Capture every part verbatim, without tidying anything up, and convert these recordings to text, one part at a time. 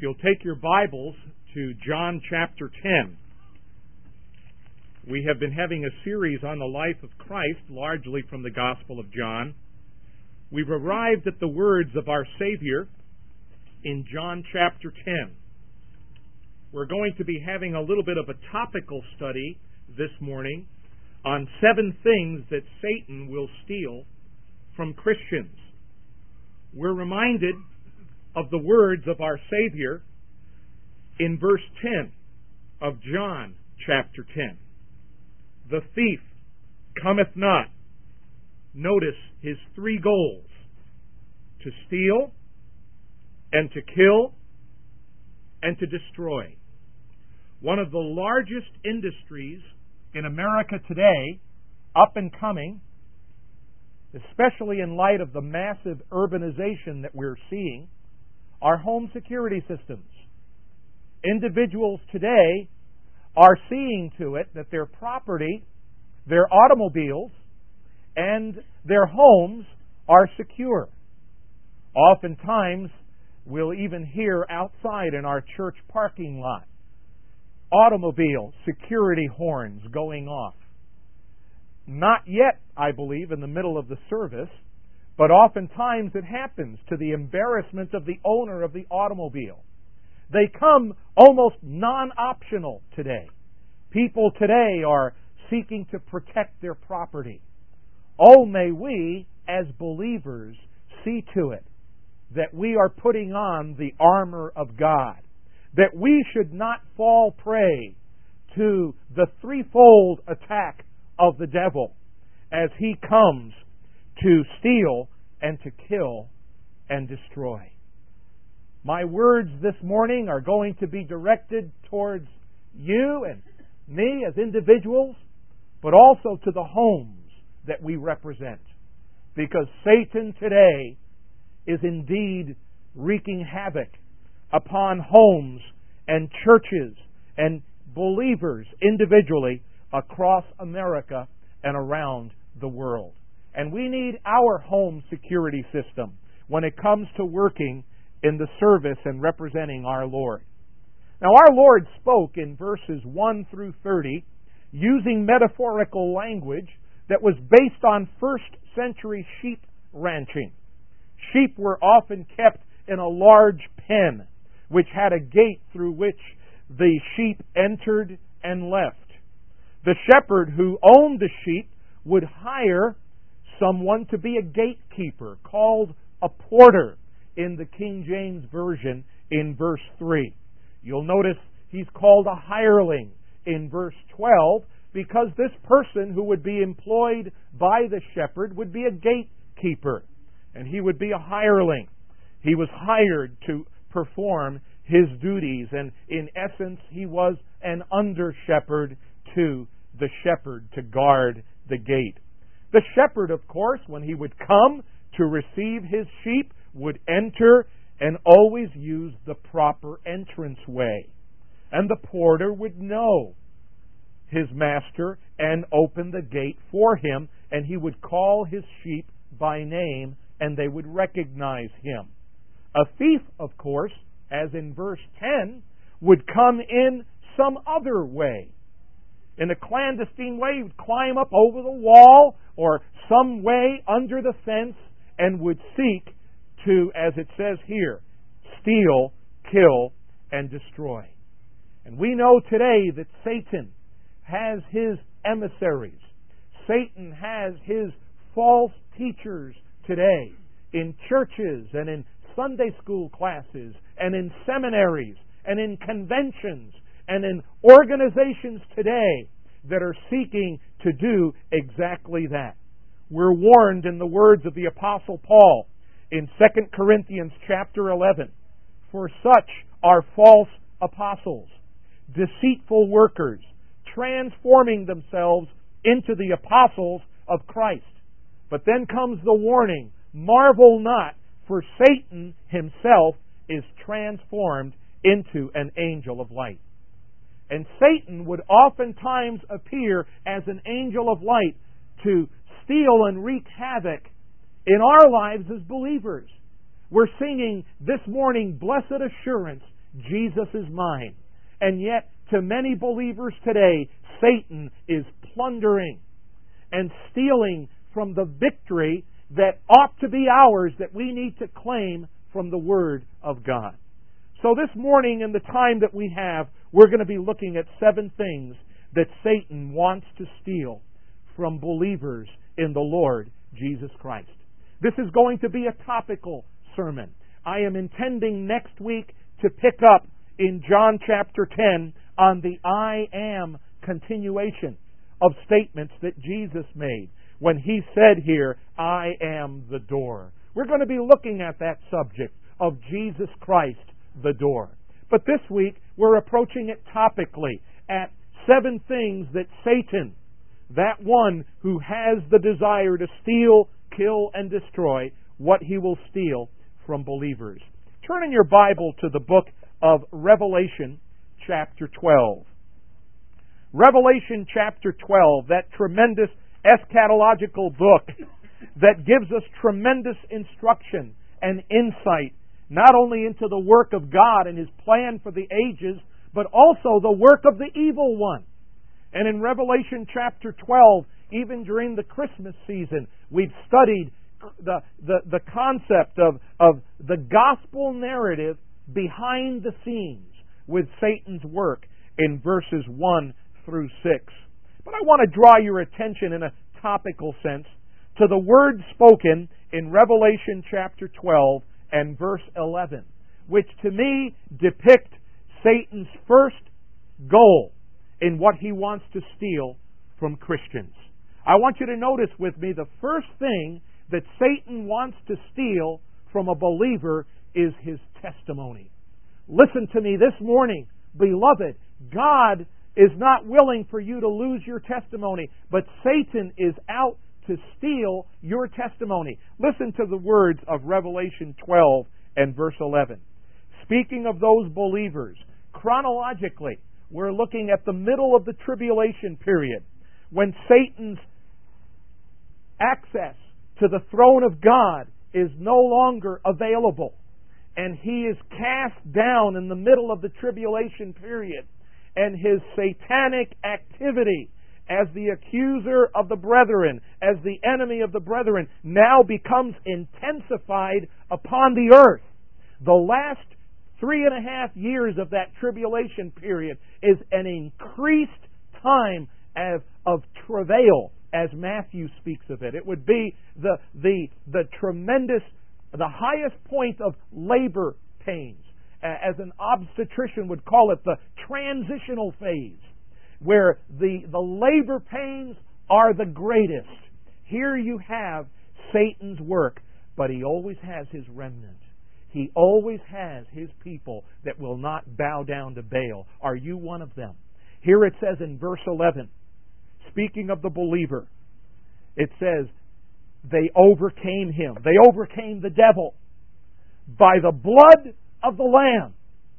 If you'll take your Bibles to John chapter ten. We have been having a series on the life of Christ, largely from the Gospel of John. We've arrived at the words of our Savior in John chapter ten. We're going to be having a little bit of a topical study this morning on seven things that Satan will steal from Christians. We're reminded of the words of our Savior in verse ten of John chapter ten. The thief cometh not. Notice his three goals: to steal, and to kill, and to destroy. One of the largest industries in America today, up and coming, especially in light of the massive urbanization that we're seeing, are home security systems. Individuals today are seeing to it that their property, their automobiles, and their homes are secure. Oftentimes, we'll even hear outside in our church parking lot automobile security horns going off. Not yet, I believe, in the middle of the service, but oftentimes it happens to the embarrassment of the owner of the automobile. They come almost non-optional today. People today are seeking to protect their property. Oh, may we, as believers, see to it that we are putting on the armor of God, that we should not fall prey to the threefold attack of the devil as he comes to steal and to kill and destroy. My words this morning are going to be directed towards you and me as individuals, but also to the homes that we represent. Because Satan today is indeed wreaking havoc upon homes and churches and believers individually across America and around the world. And we need our home security system when it comes to working in the service and representing our Lord. Now, our Lord spoke in verses one through thirty using metaphorical language that was based on first century sheep ranching. Sheep were often kept in a large pen, which had a gate through which the sheep entered and left. The shepherd who owned the sheep would hire someone to be a gatekeeper, called a porter in the King James Version in verse three. You'll notice he's called a hireling in verse twelve because this person who would be employed by the shepherd would be a gatekeeper, and he would be a hireling. He was hired to perform his duties, and in essence he was an under-shepherd to the shepherd to guard the gate. The shepherd, of course, when he would come to receive his sheep, would enter and always use the proper entrance way. And the porter would know his master and open the gate for him, and he would call his sheep by name, and they would recognize him. A thief, of course, as in verse ten, would come in some other way. In a clandestine way, he would climb up over the wall or some way under the fence and would seek to, as it says here, steal, kill, and destroy. And we know today that Satan has his emissaries. Satan has his false teachers today in churches and in Sunday school classes and in seminaries and in conventions and in organizations today that are seeking to do exactly that. We're warned in the words of the Apostle Paul in Second Corinthians chapter eleven, for such are false apostles, deceitful workers, transforming themselves into the apostles of Christ. But then comes the warning, marvel not, for Satan himself is transformed into an angel of light. And Satan would oftentimes appear as an angel of light to steal and wreak havoc in our lives as believers. We're singing this morning, Blessed Assurance, Jesus is mine. And yet, to many believers today, Satan is plundering and stealing from the victory that ought to be ours, that we need to claim from the Word of God. So this morning, in the time that we have, we're going to be looking at seven things that Satan wants to steal from believers in the Lord Jesus Christ. This is going to be a topical sermon. I am intending next week to pick up in John chapter ten on the I am continuation of statements that Jesus made when He said here, I am the door. We're going to be looking at that subject of Jesus Christ, the door. But this week, we're approaching it topically at seven things that Satan, that one who has the desire to steal, kill, and destroy, what he will steal from believers. Turn in your Bible to the book of Revelation chapter twelve. Revelation chapter twelve, that tremendous eschatological book that gives us tremendous instruction and insight, not only into the work of God and His plan for the ages, but also the work of the evil one. And in Revelation chapter twelve, even during the Christmas season, we've studied the, the, the concept of, of the gospel narrative behind the scenes with Satan's work in verses one through six. But I want to draw your attention in a topical sense to the words spoken in Revelation chapter twelve and verse eleven, which to me depict Satan's first goal in what he wants to steal from Christians. I want you to notice with me the first thing that Satan wants to steal from a believer is his testimony. Listen to me this morning, beloved. God is not willing for you to lose your testimony, but Satan is out to steal your testimony. Listen to the words of Revelation twelve and verse eleven. Speaking of those believers, chronologically, we're looking at the middle of the tribulation period, when Satan's access to the throne of God is no longer available, and he is cast down in the middle of the tribulation period, and his satanic activity as the accuser of the brethren, as the enemy of the brethren, now becomes intensified upon the earth. The last three and a half years of that tribulation period is an increased time of, of travail, as Matthew speaks of it. It would be the, the, the tremendous, the highest point of labor pains. As an obstetrician would call it, the transitional phase, where the, the labor pains are the greatest. Here you have Satan's work, but he always has his remnant. He always has his people that will not bow down to Baal. Are you one of them? Here it says in verse eleven, speaking of the believer, it says, they overcame him. They overcame the devil by the blood of the Lamb,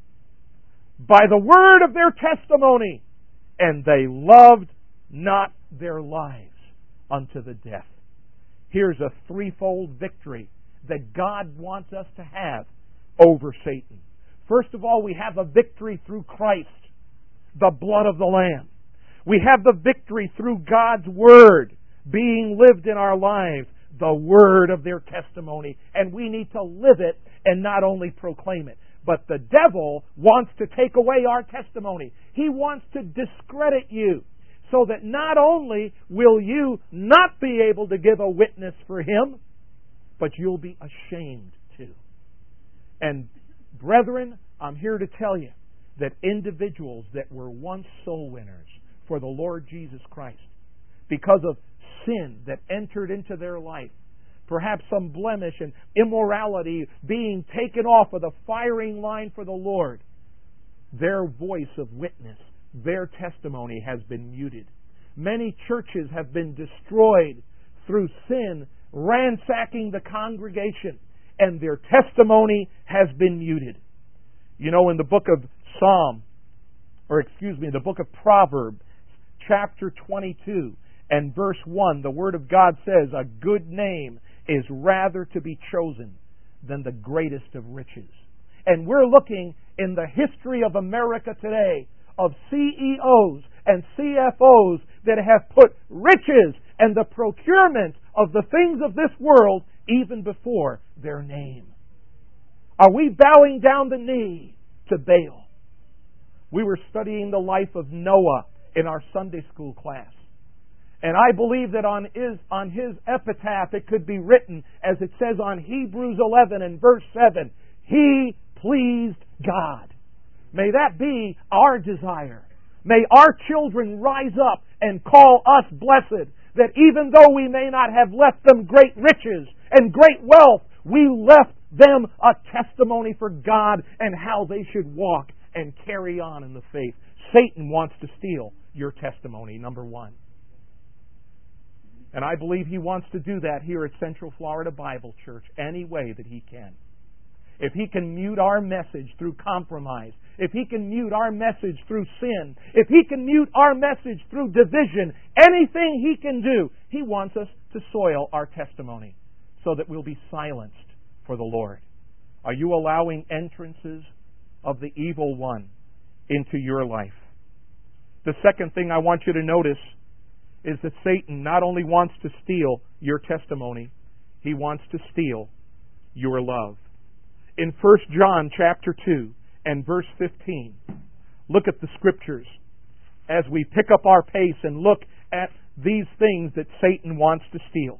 by the word of their testimony, and they loved not their lives unto the death. Here's a threefold victory that God wants us to have over Satan. First of all, we have a victory through Christ, the blood of the Lamb. We have the victory through God's Word being lived in our lives, the word of their testimony, and we need to live it and not only proclaim it. But the devil wants to take away our testimony. He wants to discredit you, so that not only will you not be able to give a witness for him, but you'll be ashamed too. And brethren, I'm here to tell you that individuals that were once soul winners for the Lord Jesus Christ, because of sin that entered into their life, perhaps some blemish and immorality being taken off of the firing line for the Lord, their voice of witness, their testimony has been muted. Many churches have been destroyed through sin ransacking the congregation, and their testimony has been muted. You know, in the book of Psalm, or excuse me, the book of Proverbs, chapter twenty-two and verse one, the Word of God says, a good name is rather to be chosen than the greatest of riches. And we're looking in the history of America today of C E Os and C F Os that have put riches and the procurement of the things of this world even before their name. Are we bowing down the knee to Baal? We were studying the life of Noah in our Sunday school class. And I believe that on his, on his epitaph it could be written, as it says on Hebrews eleven and verse seven, he pleased God. May that be our desire. May our children rise up and call us blessed, that even though we may not have left them great riches and great wealth, we left them a testimony for God and how they should walk and carry on in the faith. Satan wants to steal your testimony, number one. And I believe he wants to do that here at Central Florida Bible Church any way that he can. If he can mute our message through compromise, if he can mute our message through sin, if he can mute our message through division, anything he can do, he wants us to soil our testimony so that we'll be silenced for the Lord. Are you allowing entrances of the evil one into your life? The second thing I want you to notice is that Satan not only wants to steal your testimony, he wants to steal your love. In First John chapter two and verse fifteen, look at the scriptures as we pick up our pace and look at these things that Satan wants to steal.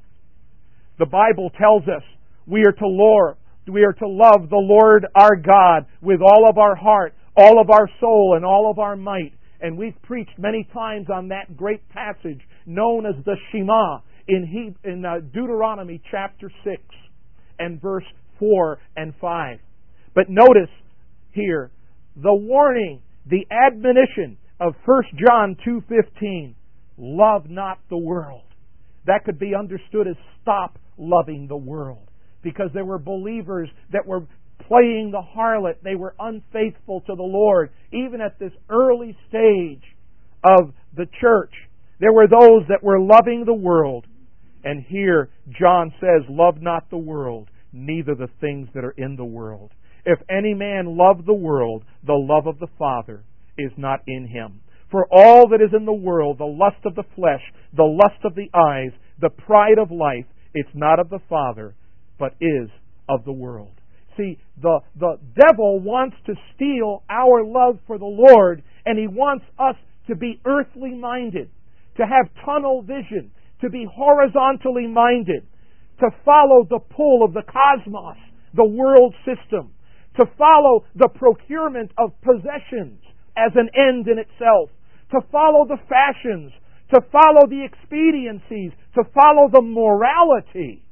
The Bible tells us we are to lore, we are to love the Lord our God with all of our heart, all of our soul, and all of our might. And we've preached many times on that great passage known as the Shema in, he, in uh, Deuteronomy chapter six and verse four and five. But notice here the warning, the admonition of First John two fifteen. Love not the world. That could be understood as stop loving the world. Because there were believers that were playing the harlot. They were unfaithful to the Lord. Even at this early stage of the church, there were those that were loving the world. And here John says, love not the world, neither the things that are in the world. If any man love the world, the love of the Father is not in him. For all that is in the world, the lust of the flesh, the lust of the eyes, the pride of life, it's not of the Father, but is of the world. See, the, the devil wants to steal our love for the Lord, and he wants us to be earthly minded, to have tunnel vision, to be horizontally minded, to follow the pull of the cosmos, the world system, to follow the procurement of possessions as an end in itself, to follow the fashions, to follow the expediencies, to follow the morality.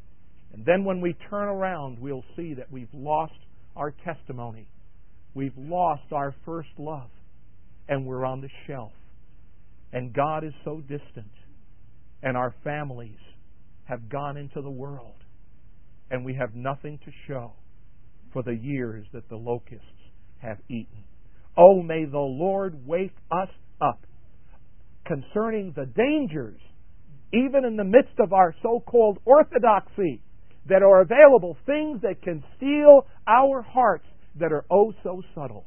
And then when we turn around, we'll see that we've lost our testimony. We've lost our first love. And we're on the shelf. And God is so distant. And our families have gone into the world. And we have nothing to show for the years that the locusts have eaten. Oh, may the Lord wake us up concerning the dangers, even in the midst of our so-called orthodoxy, that are available, things that can steal our hearts that are oh so subtle.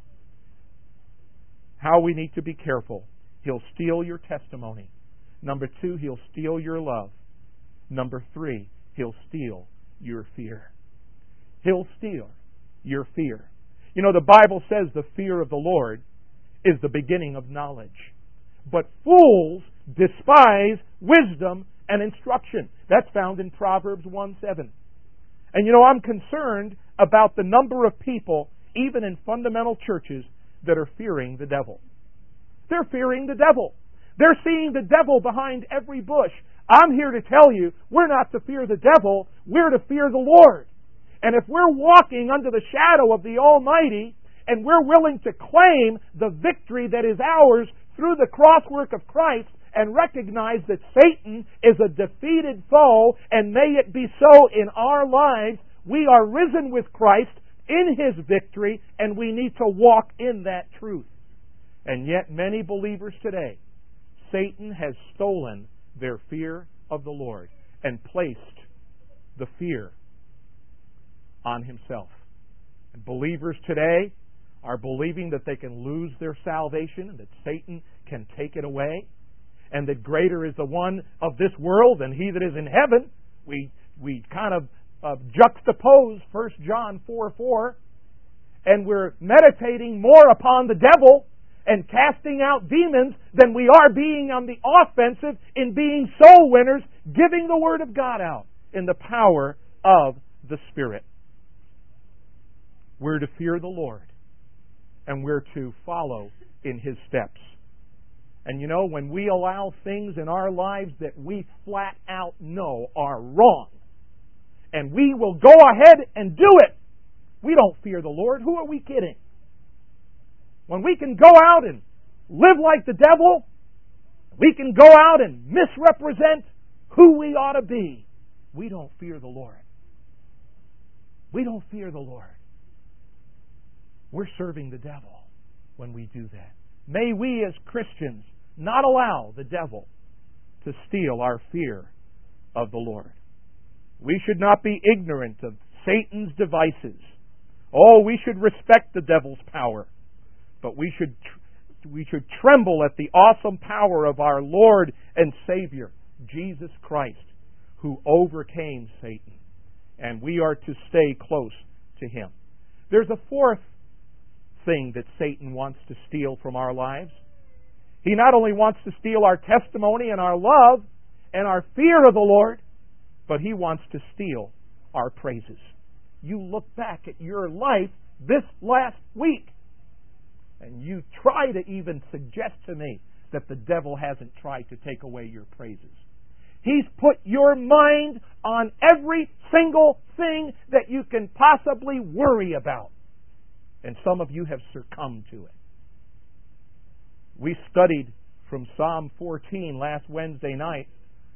How we need to be careful. He'll steal your testimony. Number two, he'll steal your love. Number three, he'll steal your fear. He'll steal your fear. You know, the Bible says the fear of the Lord is the beginning of knowledge. But fools despise wisdom and instruction. That's found in Proverbs one seven. And you know, I'm concerned about the number of people, even in fundamental churches, that are fearing the devil. They're fearing the devil. They're seeing the devil behind every bush. I'm here to tell you, we're not to fear the devil, we're to fear the Lord. And if we're walking under the shadow of the Almighty, and we're willing to claim the victory that is ours through the crosswork of Christ, and recognize that Satan is a defeated foe, and may it be so in our lives, we are risen with Christ in His victory, and we need to walk in that truth. And yet many believers today, Satan has stolen their fear of the Lord and placed the fear on himself. Believers today are believing that they can lose their salvation and that Satan can take it away, and that greater is the one of this world than he that is in heaven. We we kind of uh, juxtapose First John four four, and we're meditating more upon the devil and casting out demons than we are being on the offensive in being soul winners, giving the Word of God out in the power of the Spirit. We're to fear the Lord, and we're to follow in His steps. And you know, when we allow things in our lives that we flat out know are wrong, and we will go ahead and do it, we don't fear the Lord. Who are we kidding? When we can go out and live like the devil, we can go out and misrepresent who we ought to be, we don't fear the Lord. We don't fear the Lord. We're serving the devil when we do that. May we as Christians not allow the devil to steal our fear of the Lord. We should not be ignorant of Satan's devices. Oh, we should respect the devil's power, but we should we should tremble at the awesome power of our Lord and Savior, Jesus Christ, who overcame Satan. And we are to stay close to Him. There's a fourth thing that Satan wants to steal from our lives. He not only wants to steal our testimony and our love and our fear of the Lord, but he wants to steal our praises. You look back at your life this last week, and you try to even suggest to me that the devil hasn't tried to take away your praises. He's put your mind on every single thing that you can possibly worry about. And some of you have succumbed to it. We studied from Psalm fourteen last Wednesday night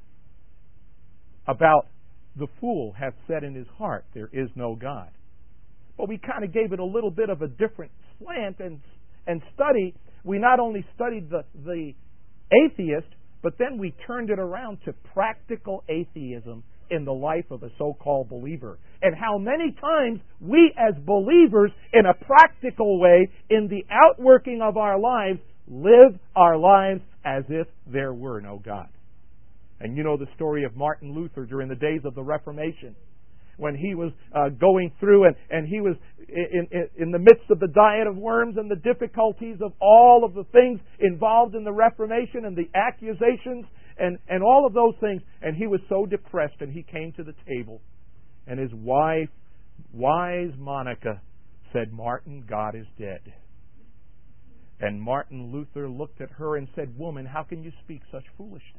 about the fool hath said in his heart, there is no God. But we kind of gave it a little bit of a different slant and and study. We not only studied the, the atheist, but then we turned it around to practical atheism in the life of a so-called believer. And how many times we as believers, in a practical way, in the outworking of our lives, live our lives as if there were no God. And you know the story of Martin Luther during the days of the Reformation, when he was uh, going through and, and he was in, in, in the midst of the diet of worms and the difficulties of all of the things involved in the Reformation and the accusations and, and all of those things. And he was so depressed, and he came to the table, and his wife, wise Monica, said, "Martin, God is dead." And Martin Luther looked at her and said, "Woman, how can you speak such foolishness?"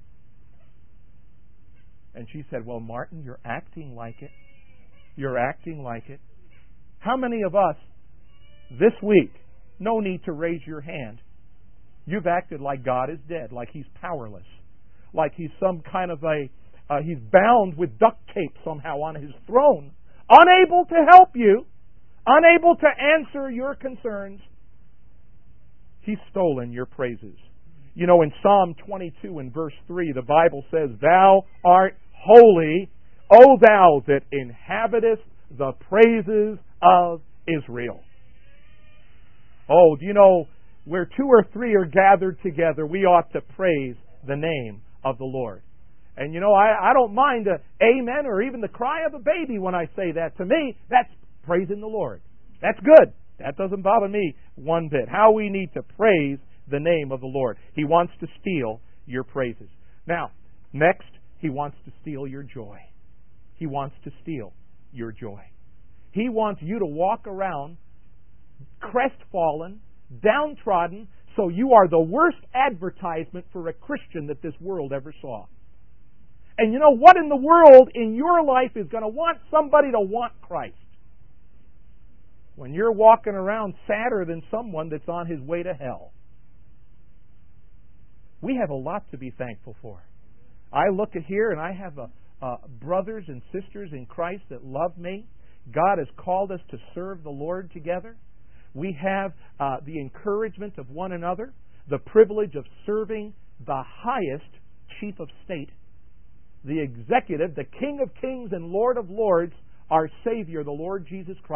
And she said, "Well, Martin, you're acting like it. You're acting like it." How many of us this week, no need to raise your hand, you've acted like God is dead, like He's powerless, like He's some kind of a, uh, He's bound with duct tape somehow on His throne, unable to help you, unable to answer your concerns. He's stolen your praises. You know, in Psalm twenty-two and verse three, the Bible says, "Thou art holy, O thou that inhabitest the praises of Israel." Oh, do you know, where two or three are gathered together, we ought to praise the name of the Lord. And you know, I, I don't mind a amen or even the cry of a baby when I say that. To me, that's praising the Lord. That's good. That doesn't bother me one bit. How we need to praise the name of the Lord. He wants to steal your praises. Now, next, he wants to steal your joy. He wants to steal your joy. He wants you to walk around crestfallen, downtrodden, so you are the worst advertisement for a Christian that this world ever saw. And you know what in the world in your life is going to want somebody to want Christ? When you're walking around sadder than someone that's on his way to hell. We have a lot to be thankful for. I look at here and I have a, uh, brothers and sisters in Christ that love me. God has called us to serve the Lord together. We have uh, the encouragement of one another, the privilege of serving the highest chief of state, the executive, the King of Kings and Lord of Lords, our Savior, the Lord Jesus Christ.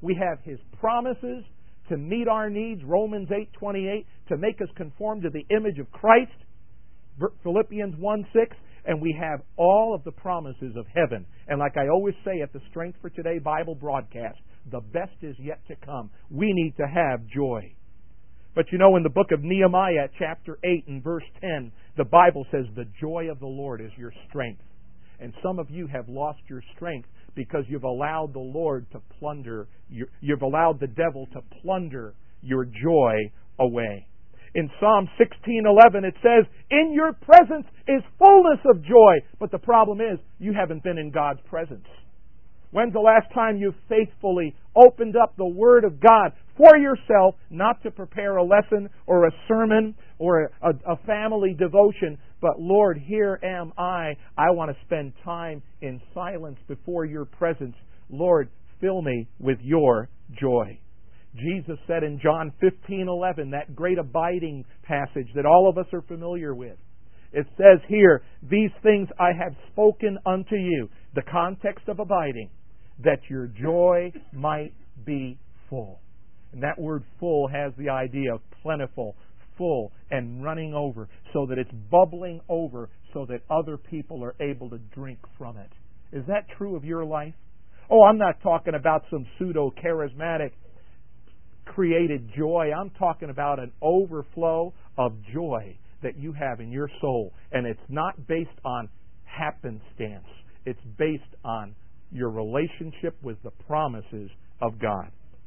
We have His promises to meet our needs, Romans eight twenty-eight, to make us conform to the image of Christ, Philippians one six, and we have all of the promises of heaven. And like I always say at the Strength for Today Bible broadcast, the best is yet to come. We need to have joy. But you know, in the book of Nehemiah, chapter eight and verse ten, the Bible says, the joy of the Lord is your strength. And some of you have lost your strength because you've allowed the Lord to plunder, your, you've allowed the devil to plunder your joy away. In Psalm sixteen eleven it says, in your presence is fullness of joy. But the problem is, you haven't been in God's presence. When's the last time you faithfully opened up the Word of God for yourself, not to prepare a lesson or a sermon or a, a family devotion, but Lord, here am I. I want to spend time in silence before your presence. Lord, fill me with your joy. Jesus said in John fifteen eleven, that great abiding passage that all of us are familiar with, it says here, these things I have spoken unto you, the context of abiding, that your joy might be full. And that word full has the idea of plentiful, full, and running over, so that it's bubbling over so that other people are able to drink from it. Is that true of your life? Oh, I'm not talking about some pseudo-charismatic created joy. I'm talking about an overflow of joy that you have in your soul. And it's not based on happenstance. It's based on your relationship with the promises of God.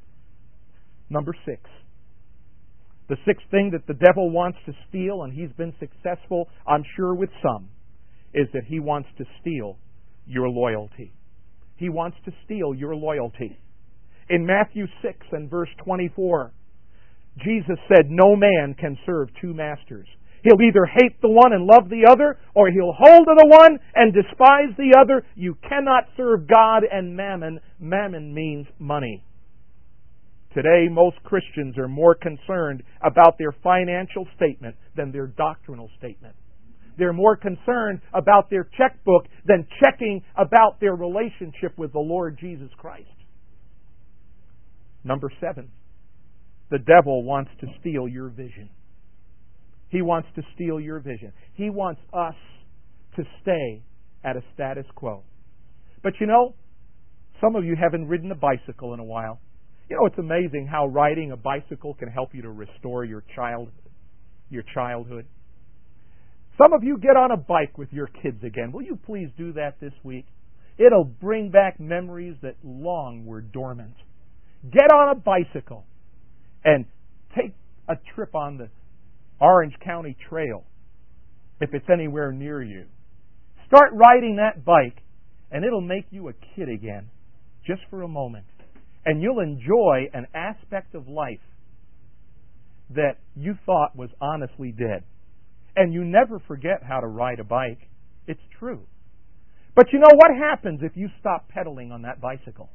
Number six. The sixth thing that the devil wants to steal, and he's been successful, I'm sure, with some, is that he wants to steal your loyalty. He wants to steal your loyalty. In Matthew six and verse twenty-four, Jesus said, no man can serve two masters. He'll either hate the one and love the other, or he'll hold to the one and despise the other. You cannot serve God and mammon. Mammon means money. Today, most Christians are more concerned about their financial statement than their doctrinal statement. They're more concerned about their checkbook than checking about their relationship with the Lord Jesus Christ. Number seven, the devil wants to steal your vision. He wants to steal your vision. He wants us to stay at a status quo. But you know, some of you haven't ridden a bicycle in a while. You know, it's amazing how riding a bicycle can help you to restore your child, your childhood. Some of you get on a bike with your kids again. Will you please do that this week? It'll bring back memories that long were dormant. Get on a bicycle and take a trip on the Orange County Trail, if it's anywhere near you. Start riding that bike, and it'll make you a kid again, just for a moment. And you'll enjoy an aspect of life that you thought was honestly dead. And you never forget how to ride a bike. It's true. But you know what happens if you stop pedaling on that bicycle?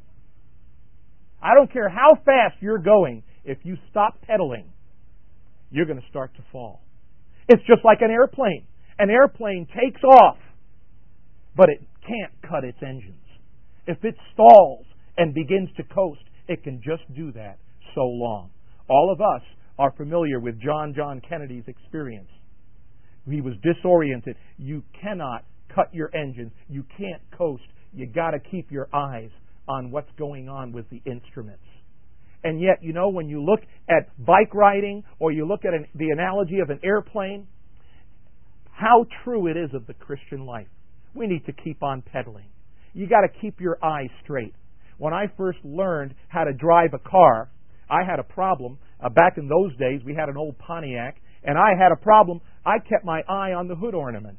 I don't care how fast you're going, if you stop pedaling, you're going to start to fall. It's just like an airplane. An airplane takes off, but it can't cut its engines. If it stalls and begins to coast, it can just do that so long. All of us are familiar with John John Kennedy's experience. He was disoriented. You cannot cut your engines. You can't coast. You got to keep your eyes on what's going on with the instruments. And yet, you know, when you look at bike riding or you look at an, the analogy of an airplane, how true it is of the Christian life. We need to keep on pedaling. You got to keep your eyes straight. When I first learned how to drive a car, I had a problem. Uh, back in those days, we had an old Pontiac, and I had a problem. I kept my eye on the hood ornament.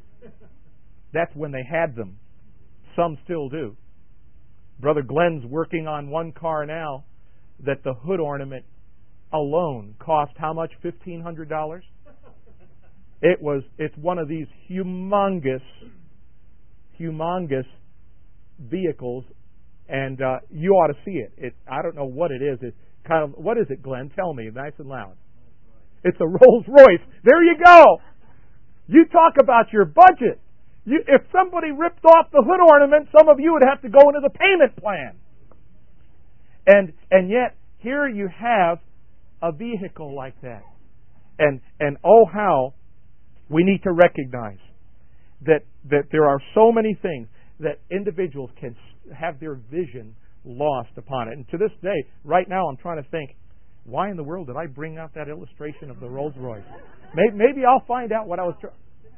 That's when they had them. Some still do. Brother Glenn's working on one car now that the hood ornament alone cost how much? fifteen hundred dollars? It was, it's one of these humongous, humongous vehicles, and uh, you ought to see it. It. I don't know what it is. It's kind of, what is it, Glenn? Tell me, nice and loud. It's a Rolls Royce. There you go. You talk about your budget. You, if somebody ripped off the hood ornament, some of you would have to go into the payment plan. And and yet here you have a vehicle like that. And and oh how we need to recognize that that there are so many things that individuals can have their vision lost upon it. And to this day, right now I'm trying to think, why in the world did I bring out that illustration of the Rolls Royce? Maybe, maybe I'll find out what I was trying.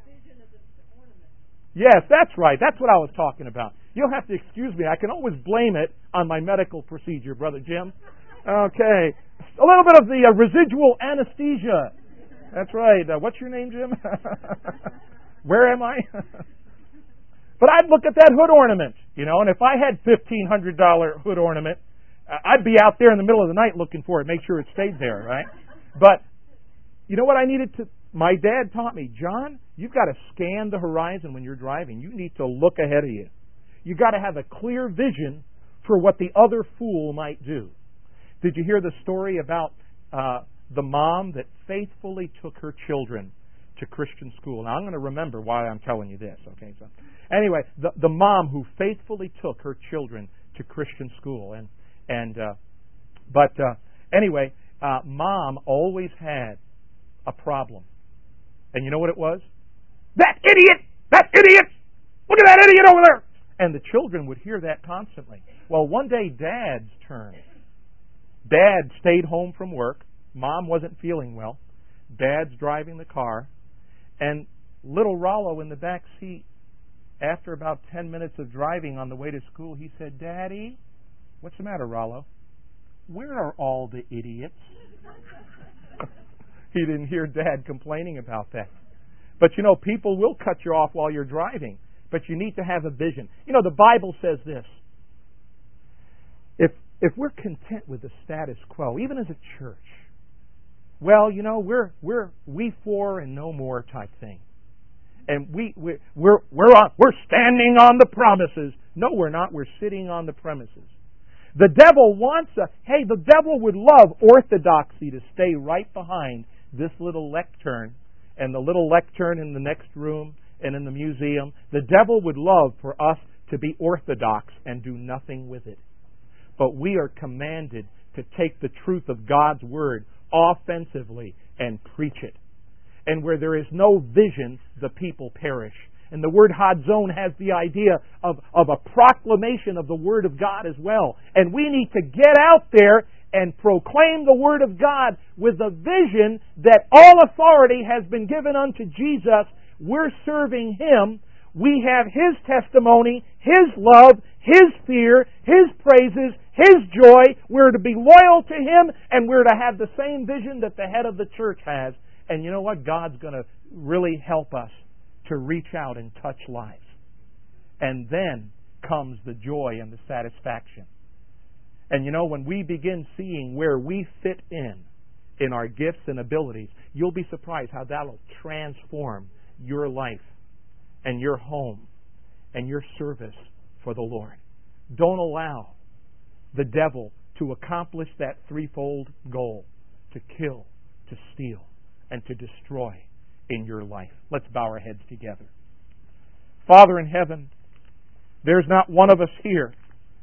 Yes, that's right. That's what I was talking about. You'll have to excuse me. I can always blame it on my medical procedure, Brother Jim. Okay. A little bit of the uh, residual anesthesia. That's right. Uh, what's your name, Jim? Where am I? But I'd look at that hood ornament, you know, and if I had fifteen hundred dollars hood ornament, uh, I'd be out there in the middle of the night looking for it, make sure it stayed there, right? But you know what I needed to... My dad taught me, John, you've got to scan the horizon when you're driving. You need to look ahead of you. You've got to have a clear vision for what the other fool might do. Did you hear the story about uh, the mom that faithfully took her children to Christian school? Now, I'm going to remember why I'm telling you this, okay? So, anyway, the, the mom who faithfully took her children to Christian school. and and uh, But uh, anyway, uh, mom always had a problem. And you know what it was? That idiot! That idiot! Look at that idiot over there! And the children would hear that constantly. Well, one day, Dad's turn. Dad stayed home from work. Mom wasn't feeling well. Dad's driving the car. And little Rollo in the back seat, after about ten minutes of driving on the way to school, he said, Daddy, what's the matter, Rollo? Where are all the idiots? He didn't hear Dad complaining about that. But you know, people will cut you off while you're driving. But you need to have a vision. You know, the Bible says this. If if we're content with the status quo, even as a church, well, you know, we're we're we for and no more type thing. And we we we're we're on, we're standing on the promises. No, we're not. We're sitting on the premises. The devil wants us. Hey, the devil would love orthodoxy to stay right behind this little lectern and the little lectern in the next room and in the museum. The devil would love for us to be orthodox and do nothing with it. But we are commanded to take the truth of God's Word offensively and preach it. And where there is no vision, the people perish. And the word Hadzon has the idea of, of a proclamation of the Word of God as well. And we need to get out there and proclaim the Word of God with the vision that all authority has been given unto Jesus. We're serving Him. We have His testimony, His love, His fear, His praises, His joy. We're to be loyal to Him, and we're to have the same vision that the head of the church has. And you know what? God's going to really help us to reach out and touch lives. And then comes the joy and the satisfaction. And you know, when we begin seeing where we fit in, in our gifts and abilities, you'll be surprised how that'll transform your life and your home and your service for the Lord. Don't allow the devil to accomplish that threefold goal: to kill, to steal, and to destroy in your life. Let's bow our heads together. Father in heaven, there's not one of us here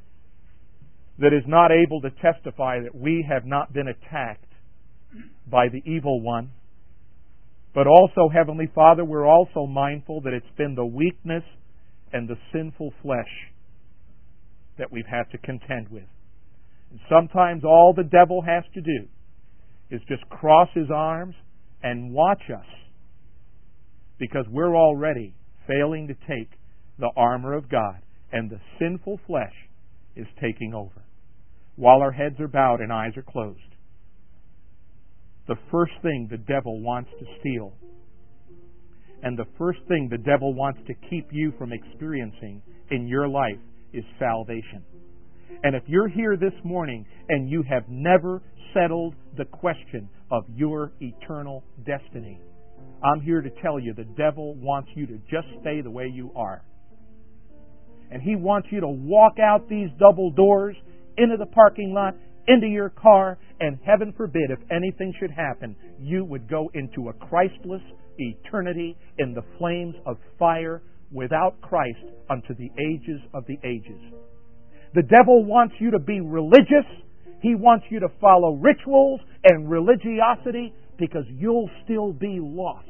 that is not able to testify that we have not been attacked by the evil one. But also, Heavenly Father, we're also mindful that it's been the weakness and the sinful flesh that we've had to contend with. And sometimes all the devil has to do is just cross his arms and watch us, because we're already failing to take the armor of God, and the sinful flesh is taking over while our heads are bowed and eyes are closed. The first thing the devil wants to steal, and the first thing the devil wants to keep you from experiencing in your life, is salvation. And if you're here this morning and you have never settled the question of your eternal destiny, I'm here to tell you the devil wants you to just stay the way you are. And he wants you to walk out these double doors into the parking lot, into your car, and heaven forbid, if anything should happen, you would go into a Christless eternity in the flames of fire without Christ unto the ages of the ages. The devil wants you to be religious He wants you to follow rituals and religiosity because you'll still be lost.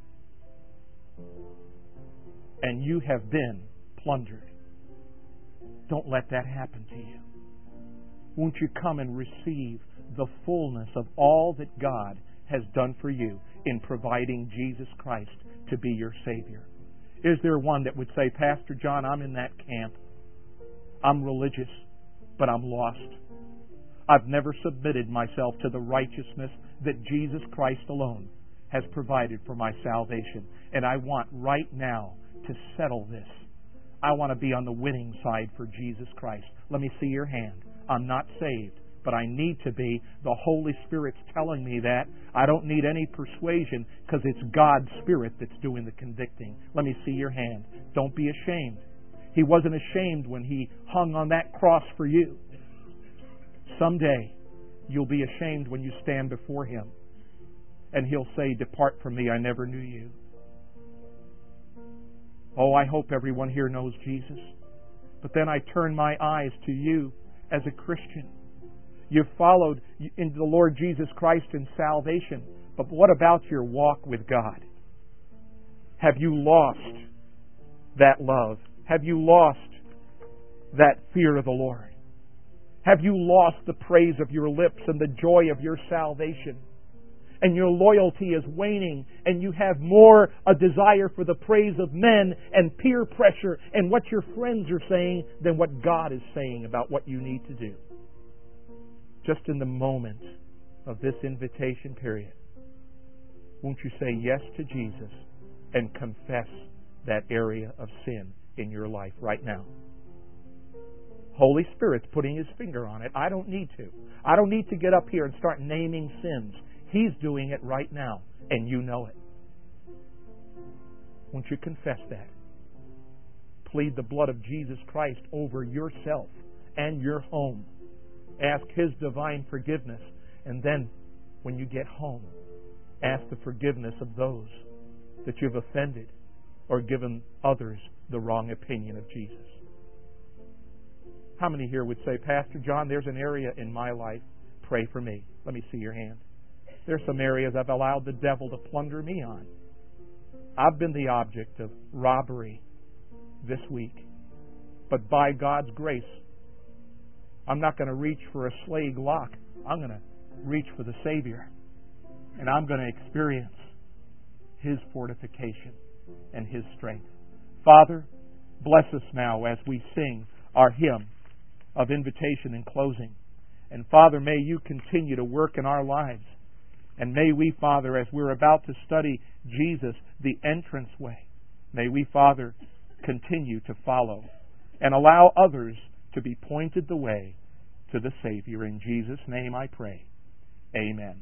And you have been plundered. Don't let that happen to you. Won't you come and receive the fullness of all that God has done for you in providing Jesus Christ to be your Savior? Is there one that would say, Pastor John, I'm in that camp. I'm religious, but I'm lost. I've never submitted myself to the righteousness that Jesus Christ alone has provided for my salvation. And I want right now to settle this. I want to be on the winning side for Jesus Christ. Let me see your hand. I'm not saved, but I need to be. The Holy Spirit's telling me that. I don't need any persuasion because it's God's Spirit that's doing the convicting. Let me see your hand. Don't be ashamed. He wasn't ashamed when He hung on that cross for you. Someday, you'll be ashamed when you stand before Him. And He'll say, depart from me, I never knew you. Oh, I hope everyone here knows Jesus. But then I turn my eyes to you as a Christian. You've followed in the Lord Jesus Christ in salvation. But what about your walk with God? Have you lost that love? Have you lost that fear of the Lord? Have you lost the praise of your lips and the joy of your salvation? And your loyalty is waning, and you have more a desire for the praise of men and peer pressure and what your friends are saying than what God is saying about what you need to do. Just in the moment of this invitation period, won't you say yes to Jesus and confess that area of sin in your life right now? Holy Spirit's putting His finger on it. I don't need to. I don't need to get up here and start naming sins. He's doing it right now, and you know it. Won't you confess that? Plead the blood of Jesus Christ over yourself and your home. Ask His divine forgiveness, and then when you get home, ask the forgiveness of those that you've offended or given others the wrong opinion of Jesus. How many here would say, Pastor John, there's an area in my life, pray for me. Let me see your hand. There's some areas I've allowed the devil to plunder me on. I've been the object of robbery this week. But by God's grace, I'm not going to reach for a slag lock. I'm going to reach for the Savior. And I'm going to experience His fortification and His strength. Father, bless us now as we sing our hymn of invitation and closing. And Father, may You continue to work in our lives. And may we, Father, as we're about to study Jesus, the entranceway, may we, Father, continue to follow and allow others to be pointed the way to the Savior. In Jesus' name I pray. Amen.